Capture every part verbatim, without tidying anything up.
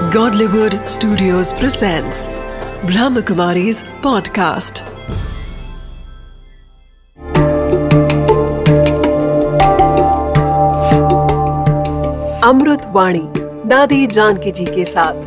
Godlywood Studios presents Brahmakumari's podcast. अमृत वाणी दादी जानकी जी के साथ।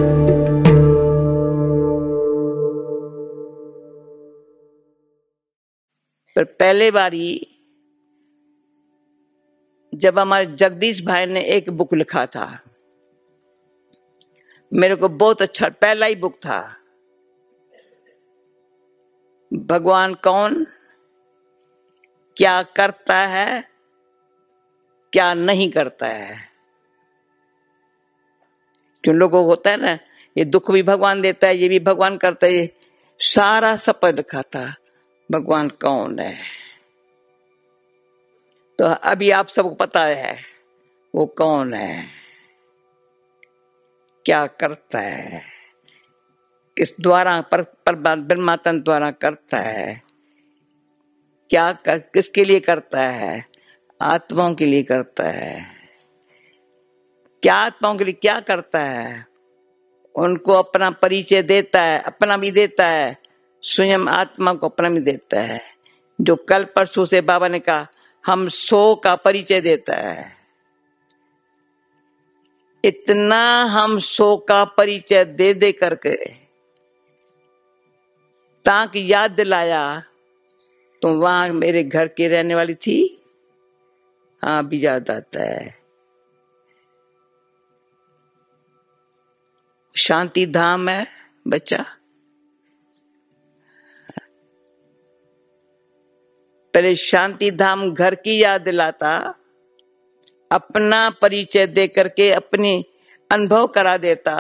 पर पहले बारी जब हमारे जगदीश भाई ने एक बुक लिखा था, मेरे को बहुत अच्छा, पहला ही बुक था, भगवान कौन, क्या करता है, क्या नहीं करता है। क्यों लोगों को होता है ना, ये दुख भी भगवान देता है, ये भी भगवान करता है, सारा सब पर लिखा था भगवान कौन है। तो अभी आप सबको पता है वो कौन है, क्या करता है, किस द्वारा पर, पर परमात्मा द्वारा करता है, क्या कर, किसके लिए करता है, आत्माओं के लिए करता है। क्या आत्माओं के लिए क्या करता है, उनको अपना परिचय देता है, अपना भी देता है, स्वयं आत्मा को अपना भी देता है। जो कल परसों से बाबा ने कहा, हम सो का परिचय देता है। इतना हम सो का परिचय दे दे करके ताकि याद दिलाया, तो वहां मेरे घर की रहने वाली थी, हाँ भी याद आता है। शांति धाम है बच्चा, पहले शांति धाम घर की याद दिलाता, अपना परिचय दे करके अपनी अनुभव करा देता।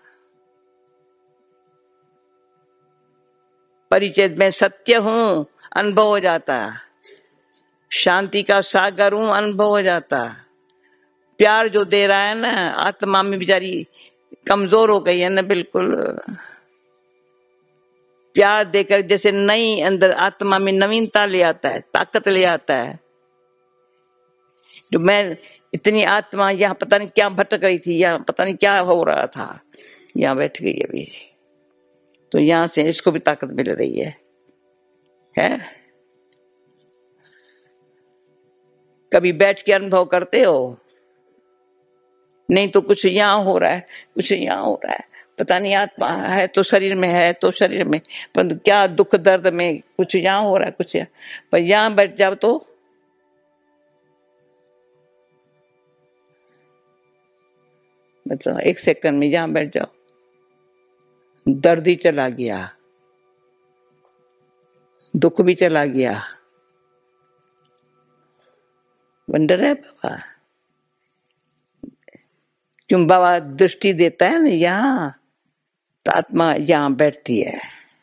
परिचय में सत्य हूं, अनुभव हो जाता। शांति का सागर हूं, अनुभव हो जाता। प्यार जो दे रहा है ना, आत्मा में बेचारी कमजोर हो गई है ना, बिल्कुल प्यार देकर जैसे नई अंदर आत्मा में नवीनता ले आता है, ताकत ले आता है। जो मैं इतनी आत्मा यहाँ पता नहीं क्या भटक रही थी, यहाँ पता नहीं क्या हो रहा था, यहाँ बैठ गई अभी, तो यहाँ से इसको भी ताकत मिल रही है, है? कभी बैठ के अनुभव करते हो? नहीं तो कुछ यहाँ हो रहा है, कुछ यहाँ हो रहा है, पता नहीं आत्मा है तो शरीर में है, तो शरीर में, परंतु क्या दुख दर्द में कुछ यहाँ हो रहा है, कुछ यहाँ। पर यहाँ बैठ जाओ तो मतलब एक सेकंड में यहाँ बैठ जाओ, दर्द ही चला गया, दुख भी चला गया। वंडर है बाबा, क्यों बाबा दृष्टि देता है ना यहाँ, तो आत्मा यहाँ बैठती है।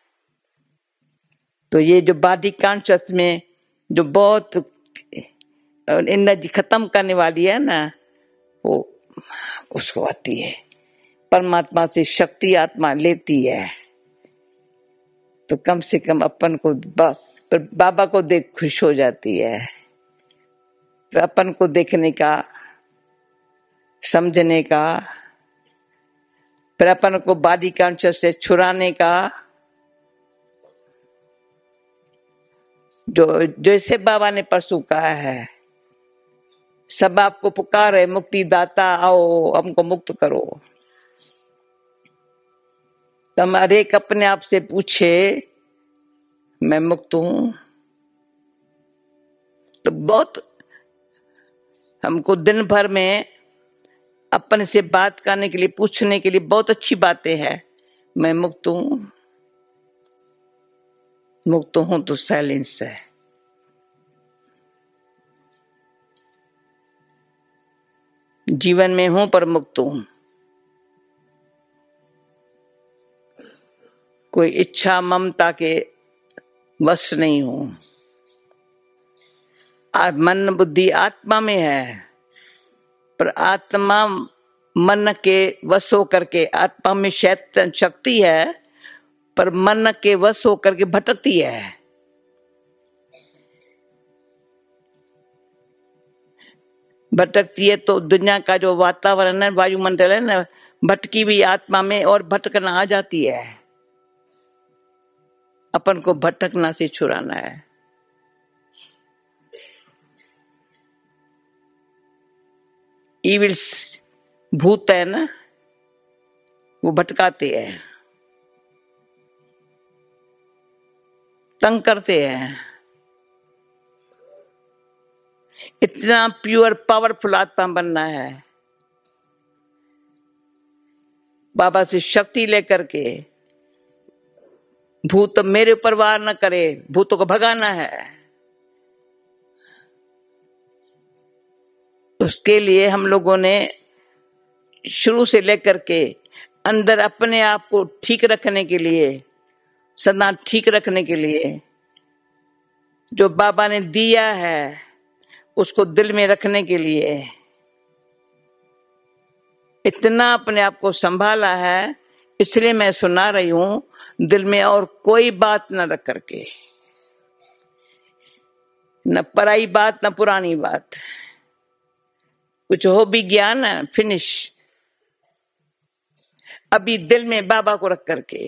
तो ये जो बॉडी कॉन्शियस में जो बहुत एनर्जी खत्म करने वाली है ना, वो उसको आती है, परमात्मा से शक्ति आत्मा लेती है। तो कम से कम अपन को बा, बाबा को देख खुश हो जाती है। तो अपन को देखने का, समझने का, फिर अपन को बॉडी कॉन्शियस से छुड़ाने का। जो जैसे बाबा ने परसों कहा है, सब आपको पुकार है, मुक्ति दाता आओ हमको मुक्त करो। तो हम हर एक अपने आप से पूछे, मैं मुक्त हूं? तो बहुत हमको दिन भर में अपन से बात करने के लिए, पूछने के लिए बहुत अच्छी बातें हैं। मैं मुक्त हूं, मुक्त हूं तो साइलेंस है। जीवन में हूं पर मुक्त हूं, कोई इच्छा ममता के वश नहीं हूं। मन बुद्धि आत्मा में है, पर आत्मा मन के वश होकर के, आत्मा में शैतान शक्ति है, पर मन के वश होकर के भटकती है। भटकती है तो दुनिया का जो वातावरण है, वायुमंडल है ना, भटकी हुई आत्मा में और भटकना आ जाती है। अपन को भटकना से छुड़ाना है। ईविल्स भूत है ना, वो भटकाते हैं, तंग करते हैं। इतना प्योर पावरफुल आत्मा बनना है, बाबा से शक्ति लेकर के। भूत मेरे ऊपर वार न करे, भूतों को भगाना है। उसके लिए हम लोगों ने शुरू से लेकर के अंदर अपने आप को ठीक रखने के लिए, सदा ठीक रखने के लिए जो बाबा ने दिया है उसको दिल में रखने के लिए इतना अपने आप को संभाला है। इसलिए मैं सुना रही हूं, दिल में और कोई बात न रख करके, न पराई बात न पुरानी बात। कुछ हो भी गया ना, फिनिश। अभी दिल में बाबा को रख करके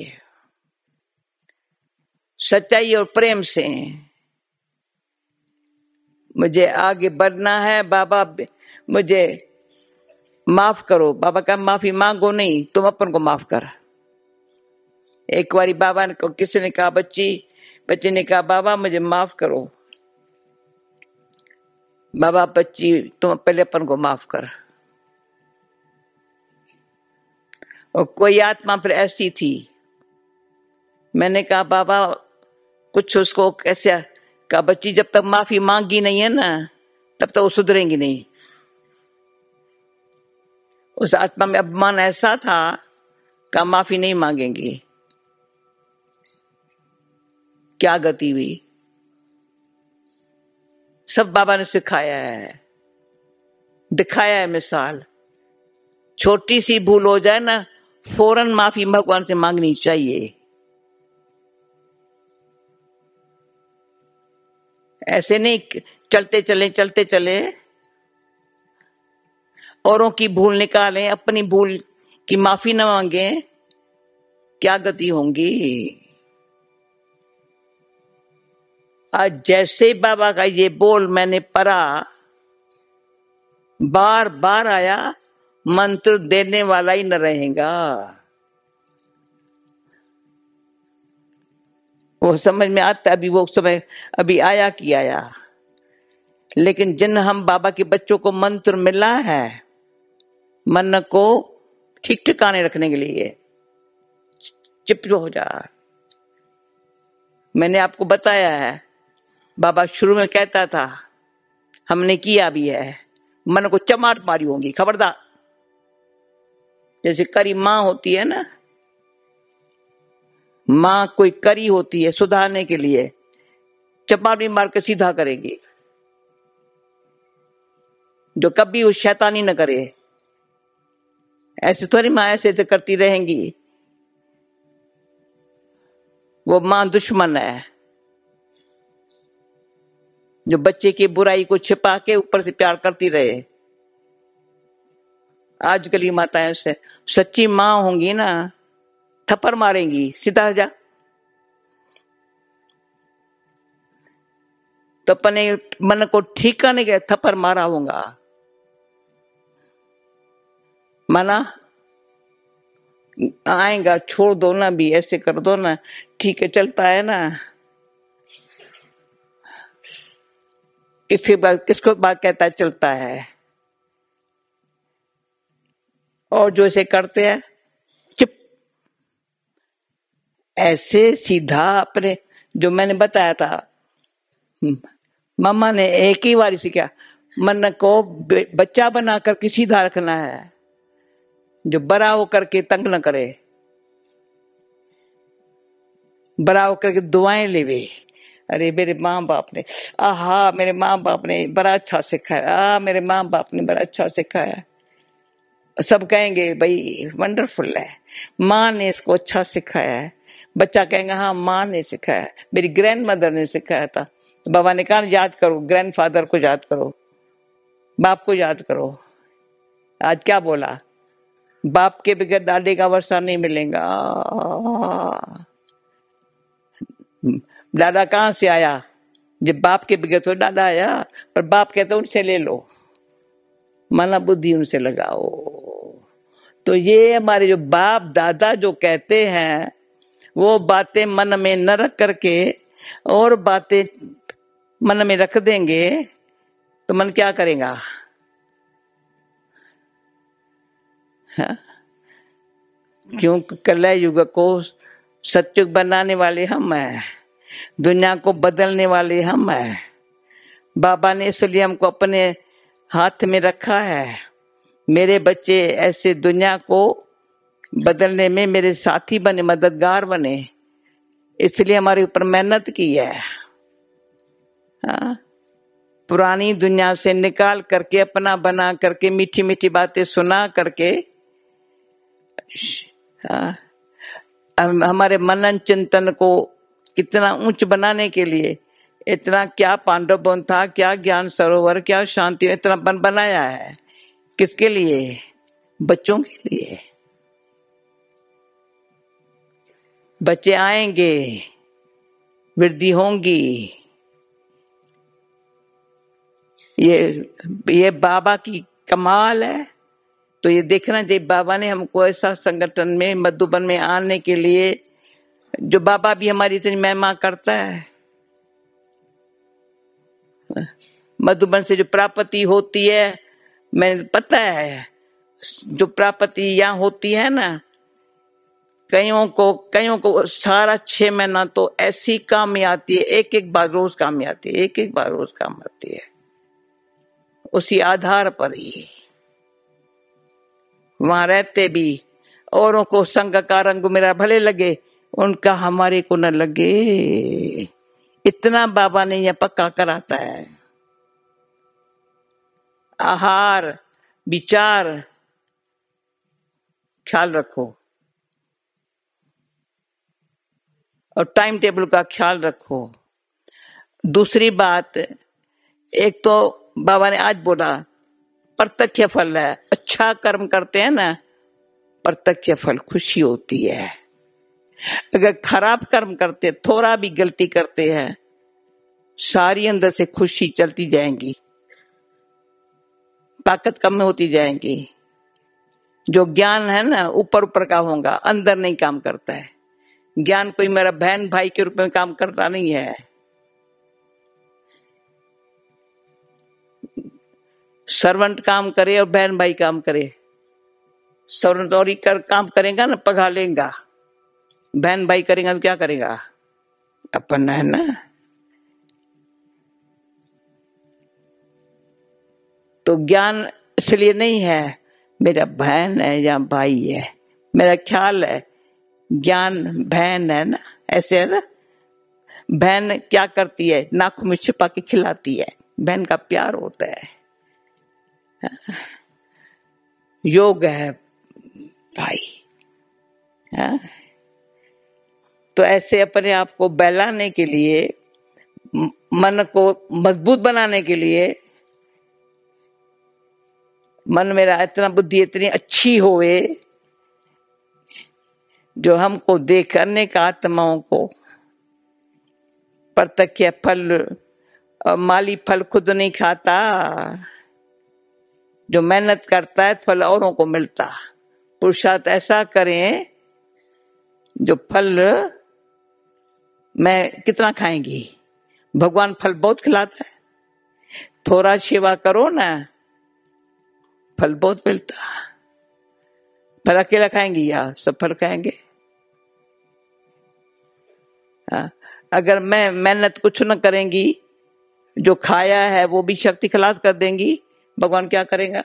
सच्चाई और प्रेम से मुझे आगे बढ़ना है। बाबा मुझे माफ करो। बाबा का माफी मांगो नहीं, तुम अपन को माफ कर। एक बारी बाबा ने किसी ने कहा, बच्ची बच्चे ने कहा, बाबा मुझे माफ करो। बाबा, बच्ची तुम पहले अपन को माफ कर। और कोई आत्मा फिर ऐसी थी, मैंने कहा बाबा कुछ उसको कैसे, कहा बच्ची जब तक माफी मांगी नहीं है ना तब तक वो सुधरेंगी नहीं। उस आत्मा में अपमान ऐसा था, कहा माफी नहीं मांगेंगी। क्या गति हुई। सब बाबा ने सिखाया है, दिखाया है मिसाल। छोटी सी भूल हो जाए ना, फौरन माफी भगवान से मांगनी चाहिए। ऐसे नहीं चलते चले चलते चले औरों की भूल निकालें, अपनी भूल की माफी न मांगे, क्या गति होंगी। आज जैसे बाबा का ये बोल मैंने पढ़ा, बार बार आया, मंत्र देने वाला ही न रहेगा। वो समझ में आता, अभी वो समय अभी आया कि आया। लेकिन जिन हम बाबा के बच्चों को मंत्र मिला है मन को ठीक ठिकाने रखने के लिए, चिप हो जा। मैंने आपको बताया है, बाबा शुरू में कहता था, हमने किया भी है, मन को चमाट मारी होंगी, खबरदार। जैसे करी माँ होती है ना, माँ कोई करी होती है सुधारने के लिए, चमाटी मार के सीधा करेगी, जो कभी वो शैतानी न करे। ऐसे थोड़ी माँ ऐसे तो करती रहेंगी, वो माँ दुश्मन है जो बच्चे की बुराई को छिपा के ऊपर से प्यार करती रहे। आजकल की माताएं से सच्ची माँ होंगी ना, थप्पड़ मारेंगी, सीधा जा। तो अपने मन को ठीक करने के थप्पड़ मारा होगा, माना आएगा, छोड़ दो ना, भी ऐसे कर दो ना, ठीक है चलता है ना। किसके बाद किसको बात कहता है चलता है, और जो ऐसे करते हैं चुप। ऐसे सीधा अपने, जो मैंने बताया था, मम्मा ने एक ही बार सीखा, मन को बच्चा बनाकर के सीधा रखना है, जो बड़ा होकर के तंग न करे, बड़ा होकर के दुआएं लेवे। अरे मेरे माँ बाप ने, आहा मेरे माँ बाप ने बड़ा अच्छा सिखाया, आ मेरे माँ बाप ने बड़ा अच्छा सिखाया। सब कहेंगे भाई वंडरफुल है, माँ ने इसको अच्छा सिखाया है। बच्चा कहेंगे हाँ माँ ने सिखाया, मेरी ग्रैंड मदर ने सिखाया था। तो बाबा ने कहा याद करो, ग्रैंडफादर को याद करो, बाप को याद करो। आज क्या बोला, बाप के बगैर दादे का वर्षा नहीं मिलेगा। दादा कहाँ से आया? जब बाप के बगैर तो दादा आया, पर बाप कहते उनसे ले लो, माना बुद्धि उनसे लगाओ। तो ये हमारे जो बाप दादा जो कहते हैं वो बातें मन में न रख करके और बातें मन में रख देंगे तो मन क्या करेगा? हाँ? क्योंकि कलह युग को सत्युग बनाने वाले हम हैं, दुनिया को बदलने वाले हम हैं। बाबा ने इसलिए हमको अपने हाथ में रखा है। मेरे बच्चे ऐसे दुनिया को बदलने में मेरे साथी बने, मददगार बने, इसलिए हमारे ऊपर मेहनत की है। हाँ? पुरानी दुनिया से निकाल करके अपना बना करके मीठी मीठी बातें सुना करके हाँ? हमारे मनन चिंतन को कितना ऊंच बनाने के लिए इतना क्या पांडव वन था, क्या ज्ञान सरोवर, क्या शांति, इतना बन बनाया है। किसके लिए? बच्चों के लिए। बच्चे आएंगे, वृद्धि होंगी। ये ये बाबा की कमाल है। तो ये देखना चाहिए, बाबा ने हमको ऐसा संगठन में मधुबन में आने के लिए, जो बाबा भी हमारी इतनी महिमा करता है। मधुबन से जो प्राप्ति होती है, मैंने पता है जो प्राप्ति यहाँ होती है ना, कईयों को कईयों को सारा छह महीना तो ऐसी काम में आती है, एक एक बार रोज काम में आती है, एक एक बार रोज काम आती है। उसी आधार पर ही वहां रहते भी औरों को संग का रंग मेरा भले लगे, उनका हमारे को न लगे, इतना बाबा ने यह पक्का कराता है। आहार विचार ख्याल रखो और टाइम टेबल का ख्याल रखो। दूसरी बात, एक तो बाबा ने आज बोला प्रत्यक्ष फल है। अच्छा कर्म करते हैं ना, प्रत्यक्ष फल खुशी होती है। अगर खराब कर्म करते, थोड़ा भी गलती करते हैं, सारी अंदर से खुशी चलती जाएंगी, ताकत कम होती जाएंगी। जो ज्ञान है ना ऊपर ऊपर का होगा, अंदर नहीं काम करता है। ज्ञान कोई मेरा बहन भाई के रूप में काम करता नहीं है। सर्वेंट काम करे और बहन भाई काम करे, सर्वेंट और ही कर काम करेगा ना, पगा लेगा। बहन भाई करेगा तो क्या करेगा? अपन है ना। तो ज्ञान इसलिए नहीं है मेरा बहन है या भाई है, मेरा ख्याल है ज्ञान बहन है ना, ऐसे है ना। बहन क्या करती है? नाखून में छिपा के खिलाती है, बहन का प्यार होता है। योग है भाई। हाँ? तो ऐसे अपने आप को बहलाने के लिए, मन को मजबूत बनाने के लिए, मन मेरा इतना बुद्धि इतनी अच्छी होवे जो हमको देख करने का आत्माओं को प्रत्यक्ष फल और माली फल खुद नहीं खाता। जो मेहनत करता है फल औरों को मिलता। पुरुषार्थ ऐसा करें जो फल मैं कितना खाएंगी, भगवान फल बहुत खिलाता है। थोड़ा सेवा करो ना, फल बहुत मिलता। फल अकेला खाएंगी या सब फल खाएंगे? हाँ? अगर मैं मेहनत कुछ न करेंगी, जो खाया है वो भी शक्ति खलास कर देंगी, भगवान क्या करेगा?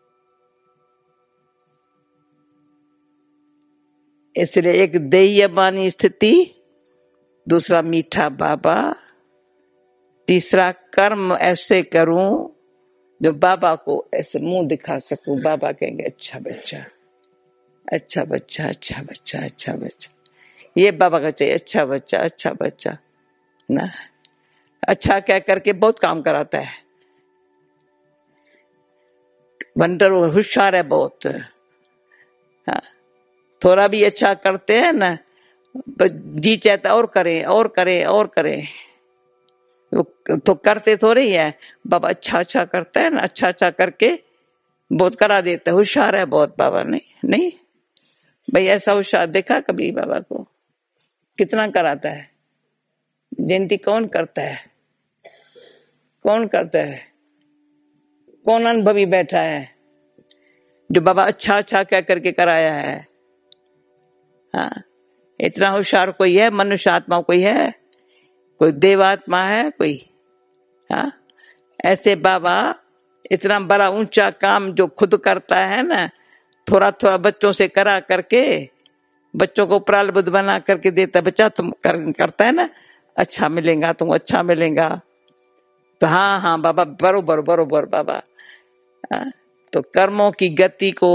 इसलिए एक देयमानी स्थिति, दूसरा मीठा बाबा, तीसरा कर्म ऐसे करूं जो बाबा को ऐसे मुंह दिखा सकूं। बाबा कहेंगे अच्छा बच्चा, अच्छा बच्चा, अच्छा बच्चा, अच्छा बच्चा। ये बाबा का चाहिए, अच्छा बच्चा, अच्छा बच्चा ना। अच्छा कह करके बहुत काम कराता है। वंडर होशियार है बहुत, हाँ, थोड़ा भी अच्छा करते हैं ना तो जी चाहता और करें और करें और करें, तो करते थोड़े ही है। बाबा अच्छा अच्छा करता है ना, अच्छा अच्छा करके बहुत करा देता है, होशियार है बहुत बाबा। नहीं नहीं भाई, ऐसा होशियार देखा कभी बाबा को? कितना कराता है। जयंती कौन करता है, कौन करता है, कौन अनुभवी बैठा है जो बाबा अच्छा अच्छा क्या करके कराया है? हाँ, इतना होशियार कोई है? मनुष्य आत्मा कोई है? कोई देवात्मा है कोई? हाँ, ऐसे बाबा इतना बड़ा ऊंचा काम जो खुद करता है ना, थोड़ा थोड़ा बच्चों से करा करके, बच्चों को प्रालबुद्ध बना करके देता, बच्चा तुम कर, करता है ना, अच्छा मिलेगा तुम, अच्छा मिलेगा। तो हाँ हाँ बाबा, बरोबर बरोबर बाबा। हाँ, तो कर्मों की गति को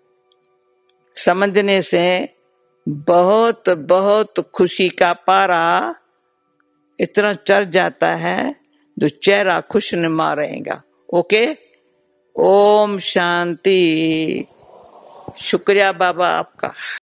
समझने से बहुत बहुत खुशी का पारा इतना चढ़ जाता है जो चेहरा खुश नुमा रहेगा। ओके, ओम शांति। शुक्रिया बाबा आपका।